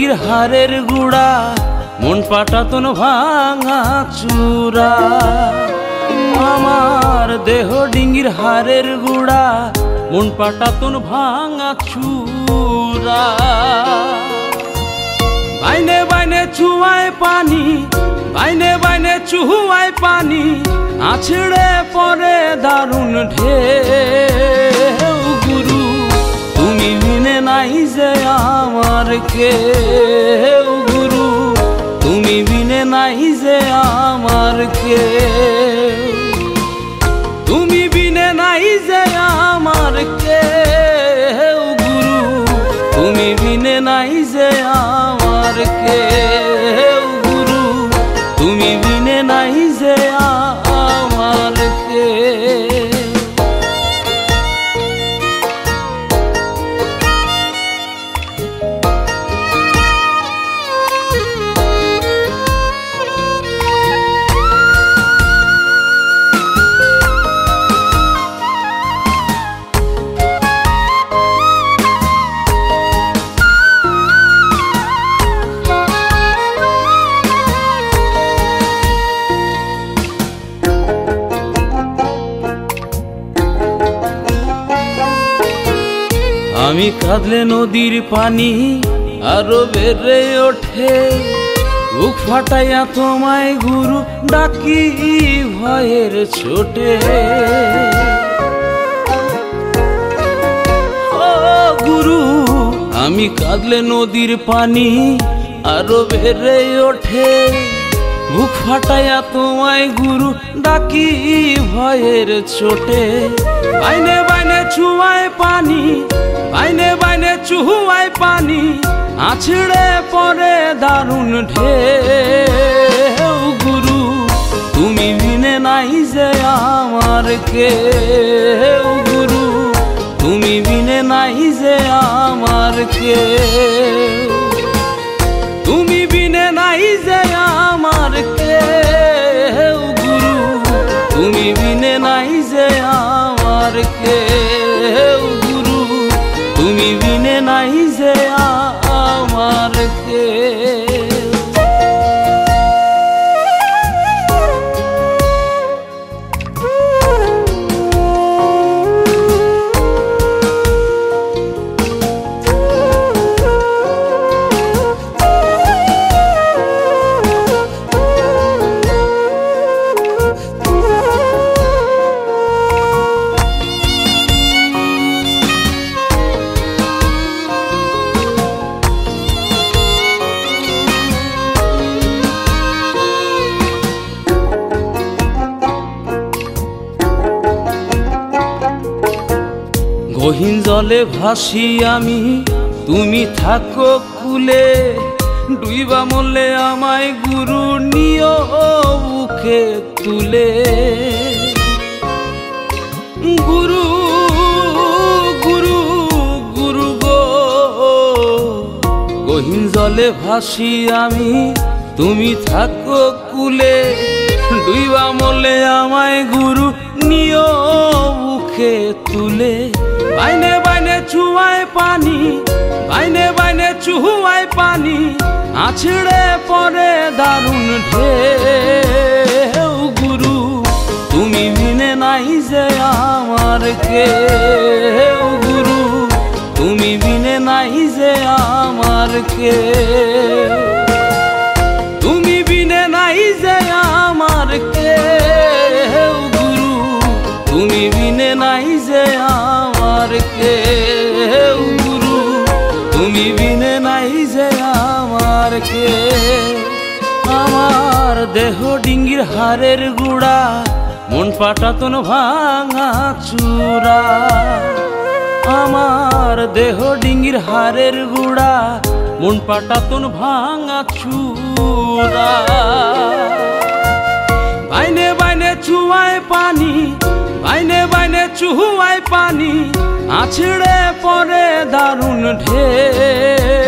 ডিঙ্গির হারের গুড়া মন পাটাতন ভাঙা চূড়া। আমার দেহ ডিঙ্গির হারের গুড়া মন পাটাতন ভাঙা চূড়া। বাইনে বাইনে চুয়ায় পানি, বাইনে বাইনে চুয়ায় পানি, আছড়ে পরে দারুণ ঢেউ। গুরু তুমি বিনে নাই যে আমার কেউ, গুরু তুমি বিনে নাই যে আমার কেউ, তুমি বিনে নাই যে আমার কেউ, গুরু তুমি বিনে নাই যে আমার কেউ, গুরু তুমি বিনে নাই যে আমার কেউ। আমি কাঁদলে নদীর পানি আরো বেড়ে ওঠে, বুক ফাটাইয়া তোমায় গুরু ডাকি ভয়ের ছোটে। ও গুরু আমি কাঁদলে নদীর পানি আরো বেড়ে ওঠে, বুক ফাটাইয়া তোমায় গুরু ডাকি ভয়ের ছোটে। বাইনে বাইনে চুয়ায় পানি, বাইনে বাইনে চুয়ায় পানি, আছড়ে পরে দারুণ ঢেউ। গুরু তুমি বিনে নাই যে আমার কেউ, গুরু তুমি বিনে নাই যে আমার কেউ, তুমি বিনে নাই যে আমার কেউ, গুরু তুমি বিনে নাই যে আমার কেউ, গুরু তুমি বিনে নাই যে আমার কেউ। গহীন জলে ভাসি আমি, তুমি থাকো কুলে, ডুইবা মরলে আমায় গুরু নিও বুকে তুলে। গুরু গুরু গুরু গো, গহীন জলে ভাসি আমি, তুমি থাকো কুলে, ডুইবা মরলে আমায় গুরু নিও বুকে তুলে। বাইনে বাইনে চুয়ায় পানি, বাইনে বাইনে চুয়ায় পানি, আছড়ে পরে দারুণ ঢেউ। গুরু তুমি বিনে নাই যে আমার কেউ, গুরু তুমি বিনে নাই যে আমার কেউ, তুমি বিনে নাই যে আমার কেউ, গুরু তুমি বিনে নাই যে আমার কেউ, গুরু তুমি বিনে নাই যে আমার কেউ। আমার দেহ ডিঙ্গির হারের গুড়া মন পাটাতন ভাঙা চূড়া। আমার দেহ ডিঙ্গির হারের গুড়া মন পাটাতন ভাঙা চূড়া। বাইনে বাইনে চুয়ায় পানি, বাইনে বাইনে চুয়ায় পানি, আছড়ে পরে দারুণ ঢেউ।